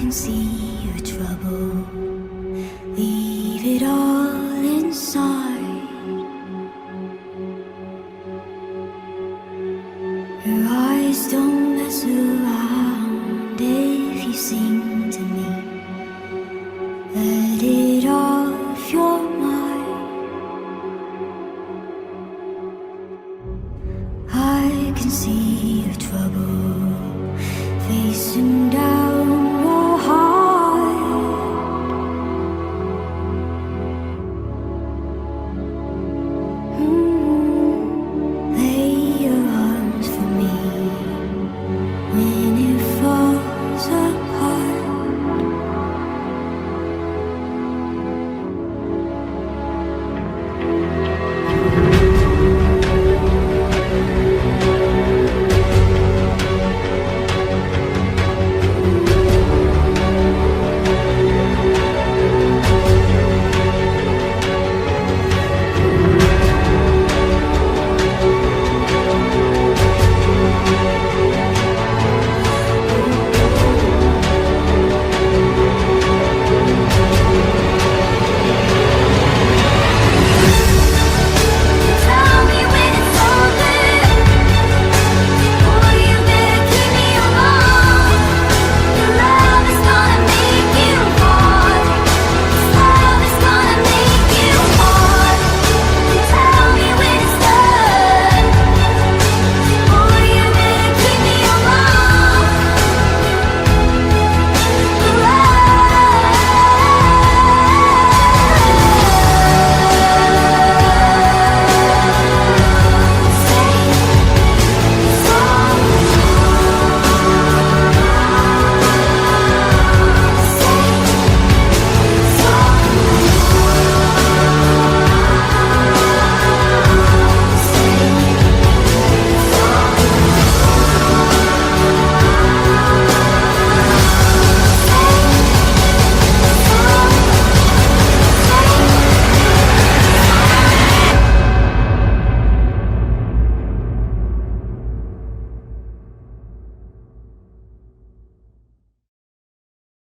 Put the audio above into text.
can see your trouble. Leave it all inside. Your eyes don't mess around if you sing to me. Let it off your mind. I can see your trouble facing down.